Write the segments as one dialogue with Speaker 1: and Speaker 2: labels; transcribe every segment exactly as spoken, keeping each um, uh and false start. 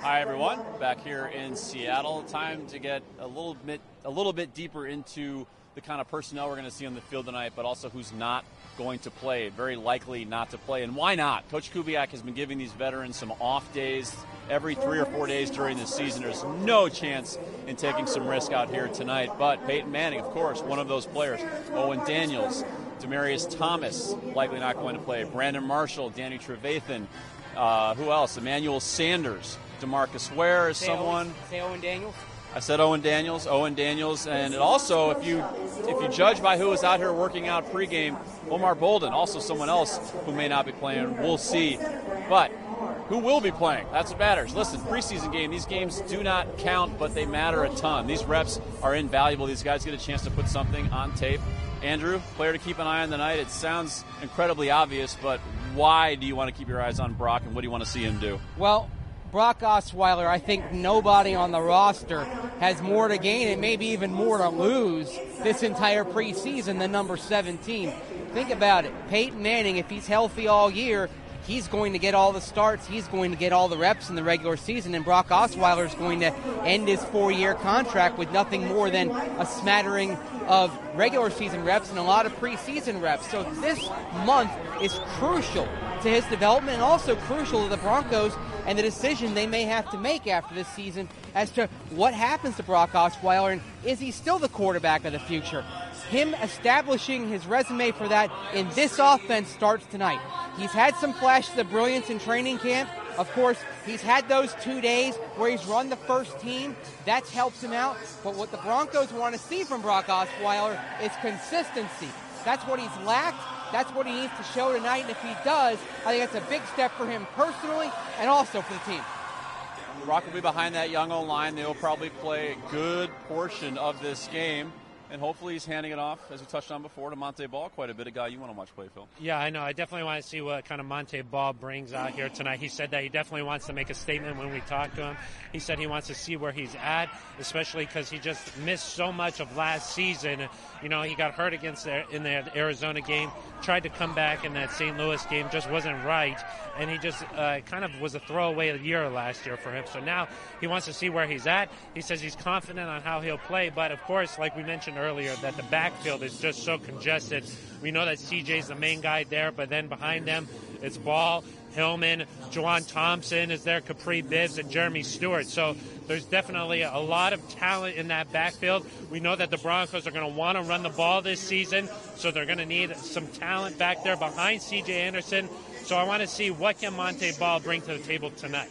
Speaker 1: Hi everyone, back here in Seattle. Time to get a little bit a little bit deeper into the kind of personnel we're going to see on the field tonight, but also who's not going to play, very likely not to play. And why not? Coach Kubiak has been giving these veterans some off days every three or four days during the season. There's no chance in taking some risk out here tonight. But Peyton Manning, of course, one of those players. Owen Daniels, Demarius Thomas, likely not going to play. Brandon Marshall, Danny Trevathan. Uh, who else? Emmanuel Sanders. DeMarcus Ware is
Speaker 2: say
Speaker 1: someone.
Speaker 2: Owen, say Owen Daniels.
Speaker 1: I said Owen Daniels, Owen Daniels, and it also, if you if you judge by who is out here working out pregame, Omar Bolden, also someone else who may not be playing. We'll see. But who will be playing? That's what matters. Listen, preseason game, these games do not count, but they matter a ton. These reps are invaluable. These guys get a chance to put something on tape. Andrew, player to keep an eye on tonight. It sounds incredibly obvious, but why do you want to keep your eyes on Brock, and what do you want to see him do?
Speaker 2: Well, Brock Osweiler, I think nobody on the roster has more to gain and maybe even more to lose this entire preseason than number seventeen. Think about it. Peyton Manning, if he's healthy all year, he's going to get all the starts. He's going to get all the reps in the regular season. And Brock Osweiler is going to end his four-year contract with nothing more than a smattering of regular season reps and a lot of preseason reps. So this month is crucial to his development and also crucial to the Broncos and the decision they may have to make after this season as to what happens to Brock Osweiler and is he still the quarterback of the future. Him establishing his resume for that in this offense starts tonight. He's had some flashes of brilliance in training camp. Of course, he's had those two days where he's run the first team. That's helped him out. But what the Broncos want to see from Brock Osweiler is consistency. That's what he's lacked. That's what he needs to show tonight. And if he does, I think that's a big step for him personally and also for the team.
Speaker 1: Brock will be behind that young O-line. They'll probably play a good portion of this game. And hopefully he's handing it off, as we touched on before, to Montee Ball, quite a bit of guy you want to watch play, Phil.
Speaker 3: Yeah, I know. I definitely want to see what kind of Montee Ball brings out here tonight. He said that he definitely wants to make a statement when we talk to him. He said he wants to see where he's at, especially because he just missed so much of last season. You know, he got hurt against the, in the Arizona game, tried to come back in that Saint Louis game, just wasn't right, and he just uh, kind of was a throwaway year last year for him. So now he wants to see where he's at. He says he's confident on how he'll play, but of course, like we mentioned earlier, that the backfield is just so congested. We know that C J's the main guy there, but then behind them, it's Ball, Hillman, Juwan Thompson is there, Capri Bibbs, and Jeremy Stewart. So there's definitely a lot of talent in that backfield. We know that the Broncos are going to want to run the ball this season, so they're going to need some talent back there behind C J Anderson. So I want to see what can Montee Ball bring to the table tonight.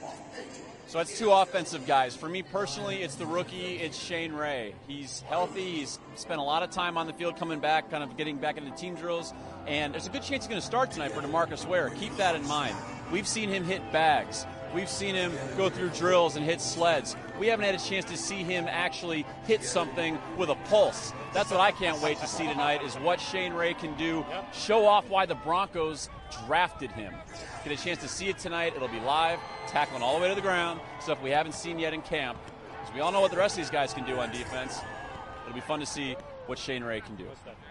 Speaker 1: So it's two offensive guys. For me personally, it's the rookie, it's Shane Ray. He's healthy. He's spent a lot of time on the field coming back, kind of getting back into team drills. And there's a good chance he's going to start tonight for DeMarcus Ware. Keep that in mind. We've seen him hit bags. We've seen him go through drills and hit sleds. We haven't had a chance to see him actually hit something with a pulse. That's what I can't wait to see tonight, is what Shane Ray can do, show off why the Broncos drafted him. Get a chance to see it tonight. It'll be live, tackling all the way to the ground, stuff we haven't seen yet in camp. Because we all know what the rest of these guys can do on defense. It'll be fun to see what Shane Ray can do.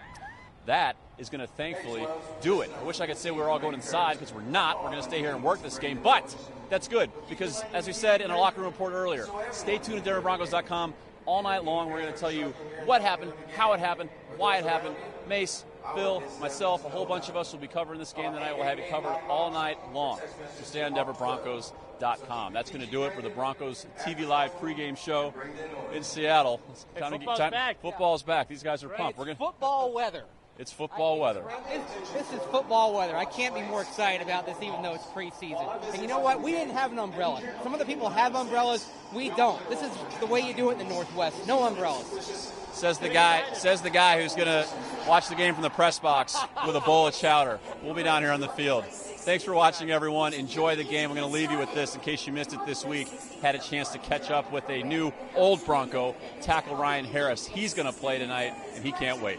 Speaker 1: That is going to thankfully do it. I wish I could say we were all going inside, because we're not. We're going to stay here and work this game. But that's good, because as we said in our locker room report earlier, stay tuned at Denver Broncos dot com all night long. We're going to tell you what happened, how it happened, why it happened. Mace, Phil, myself, a whole bunch of us will be covering this game tonight. We'll have you covered all night long. So stay on Denver Broncos dot com. That's going to do it for the Broncos T V Live pregame show in Seattle. It's
Speaker 2: hey,
Speaker 1: time
Speaker 2: football's
Speaker 1: to get, time,
Speaker 2: back.
Speaker 1: Football's back. These guys are
Speaker 2: right,
Speaker 1: pumped. We're gonna,
Speaker 2: football weather.
Speaker 1: It's football weather.
Speaker 2: This, this is football weather. I can't be more excited about this, even though it's preseason. And you know what? We didn't have an umbrella. Some other people have umbrellas. We don't. This is the way you do it in the Northwest. No umbrellas.
Speaker 1: Says the guy. Says the guy who's going to watch the game from the press box with a bowl of chowder. We'll be down here on the field. Thanks for watching, everyone. Enjoy the game. I'm going to leave you with this in case you missed it this week. Had a chance to catch up with a new old Bronco, tackle Ryan Harris. He's going to play tonight, and he can't wait.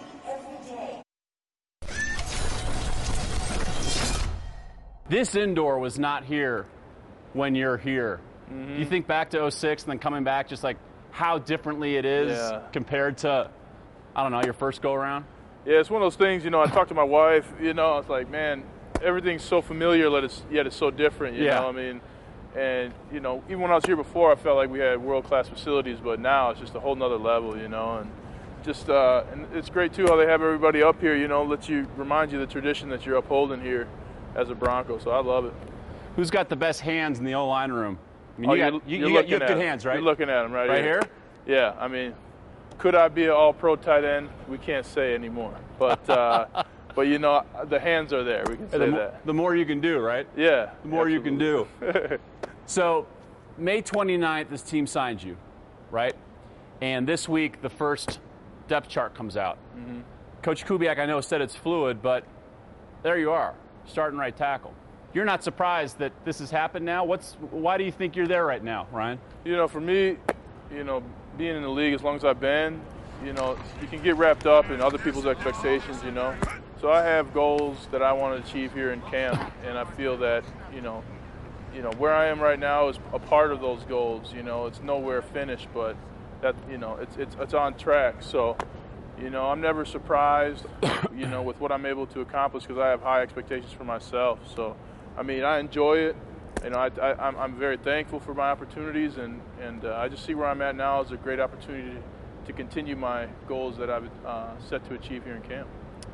Speaker 1: This indoor was not here when you're here. Mm-hmm. You think back to oh six and then coming back, just like how differently it is yeah. compared to, I don't know, your first go-around?
Speaker 4: Yeah, it's one of those things, you know, I talked to my wife, you know, I was like, man, everything's so familiar, yet it's, yet it's so different, you
Speaker 1: yeah.
Speaker 4: know, I mean, And, you know, even when I was here before, I felt like we had world-class facilities, but now it's just a whole nother level, you know. And just uh, and it's great, too, how they have everybody up here, you know, let you remind you the tradition that you're upholding here as a Bronco. So I love it.
Speaker 1: Who's got the best hands in the O-line room? I mean,
Speaker 4: Oh,
Speaker 1: you,
Speaker 4: you're,
Speaker 1: got, you,
Speaker 4: you're
Speaker 1: you, got, you
Speaker 4: looking
Speaker 1: have good
Speaker 4: at
Speaker 1: hands,
Speaker 4: them.
Speaker 1: right?
Speaker 4: You're looking at them right,
Speaker 1: right here.
Speaker 4: here? Yeah, I mean, could I be an all-pro tight end? We can't say anymore. But, uh, but you know, the hands are there. We can say
Speaker 1: the, mo-
Speaker 4: that.
Speaker 1: the more you can do, right?
Speaker 4: Yeah.
Speaker 1: The more
Speaker 4: absolutely.
Speaker 1: you can do. So, May twenty-ninth, this team signs you, right? And this week, the first depth chart comes out.
Speaker 4: Mm-hmm.
Speaker 1: Coach Kubiak, I know, said it's fluid, but there you are, starting right tackle. You're not surprised that this has happened now? What's why do you think you're there right now, Ryan?
Speaker 4: You know, for me, you know, being in the league as long as I've been, you know, you can get wrapped up in other people's expectations, you know. So I have goals that I want to achieve here in camp, and I feel that, you know, you know, where I am right now is a part of those goals. You know, it's nowhere finished, but that, you know, it's it's it's on track. So, you know, I'm never surprised, you know, with what I'm able to accomplish because I have high expectations for myself. So, I mean, I enjoy it. You know, I, I, I'm, I'm very thankful for my opportunities, and, and uh, I just see where I'm at now as a great opportunity to, to continue my goals that I've uh, set to achieve here in camp.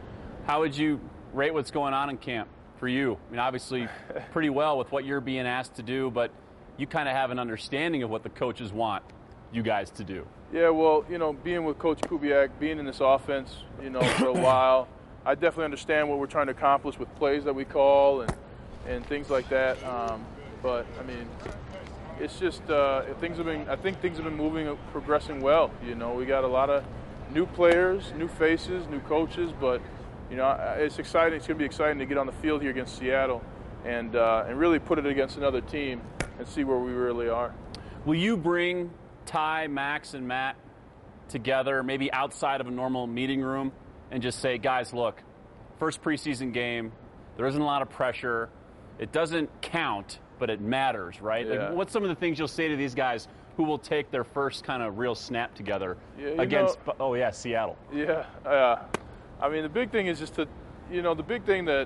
Speaker 1: How would you rate what's going on in camp for you? I mean, obviously pretty well with what you're being asked to do, but you kind of have an understanding of what the coaches want you guys to do.
Speaker 4: Yeah, well, you know, being with Coach Kubiak, being in this offense, you know, for a while, I definitely understand what we're trying to accomplish with plays that we call and, and things like that. Um, but, I mean, it's just uh, things have been, I think things have been moving, progressing well. You know, we got a lot of new players, new faces, new coaches, but, you know, it's exciting. It's going to be exciting to get on the field here against Seattle and uh, and really put it against another team and see where we really are.
Speaker 1: Will you bring Ty, Max, and Matt together, maybe outside of a normal meeting room, and just say, guys, look, first preseason game, there isn't a lot of pressure. It doesn't count, but it matters, right?
Speaker 4: Yeah.
Speaker 1: Like, what's some of the things you'll say to these guys who will take their first kind of real snap together
Speaker 4: Yeah,
Speaker 1: against,
Speaker 4: know,
Speaker 1: oh, yeah, Seattle?
Speaker 4: Yeah. Uh, I mean, the big thing is just to, you know, the big thing that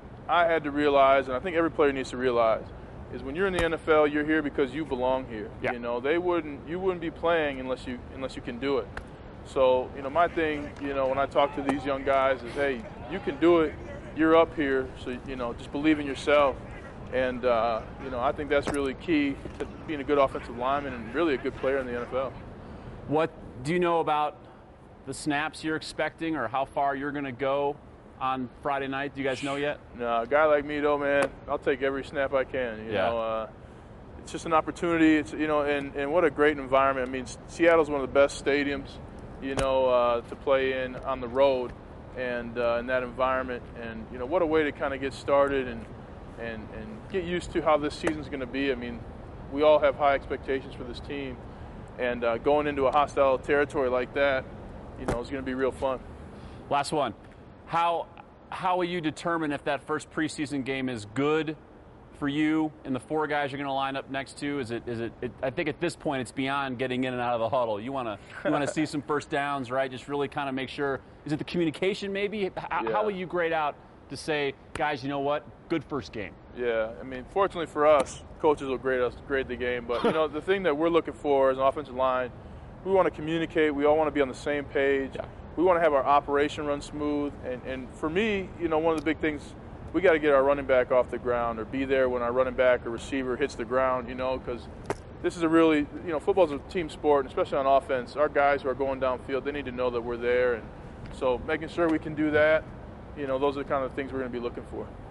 Speaker 4: I had to realize, and I think every player needs to realize, is when you're in the N F L, you're here because you belong here.
Speaker 1: Yeah.
Speaker 4: You know, they wouldn't, you wouldn't be playing unless you unless you can do it. So, you know, my thing, you know, when I talk to these young guys is, hey, you can do it. You're up here, so, you know, just believe in yourself. And, uh, you know, I think that's really key to being a good offensive lineman and really a good player in the N F L.
Speaker 1: What do you know about the snaps you're expecting or how far you're going to go on Friday night? Do you guys know yet?
Speaker 4: No, a guy like me, though, man, I'll take every snap I can. You
Speaker 1: Yeah.
Speaker 4: know, uh, it's just an opportunity. It's, you know, and, and what a great environment. I mean, Seattle's one of the best stadiums, you know, uh, to play in on the road and uh, in that environment. And, you know, what a way to kind of get started and, and, and get used to how this season's going to be. I mean, we all have high expectations for this team. And uh, going into a hostile territory like that, you know, it's going to be real fun.
Speaker 1: Last one. How how will you determine if that first preseason game is good for you and the four guys you're going to line up next to? Is it is it, it? I think at this point it's beyond getting in and out of the huddle. You want to you want to see some first downs, right? Just really kind of make sure. Is it the communication maybe? How,
Speaker 4: Yeah.
Speaker 1: how will you grade out to say, guys, you know what? Good first game.
Speaker 4: Yeah, I mean, fortunately for us, coaches will grade us, grade the game. But, you know, the thing that we're looking for as an offensive line, we want to communicate. We all want to be on the same page.
Speaker 1: Yeah.
Speaker 4: We want to have our operation run smooth. And, and for me, you know, one of the big things, we got to get our running back off the ground or be there when our running back or receiver hits the ground, you know, because this is a really, you know, football's a team sport, and especially on offense. Our guys who are going downfield, they need to know that we're there. And so making sure we can do that, you know, those are the kind of things we're going to be looking for.